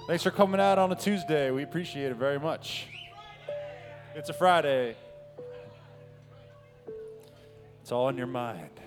Thanks for coming out on a Tuesday. We appreciate it very much. It's a Friday. It's all in your mind.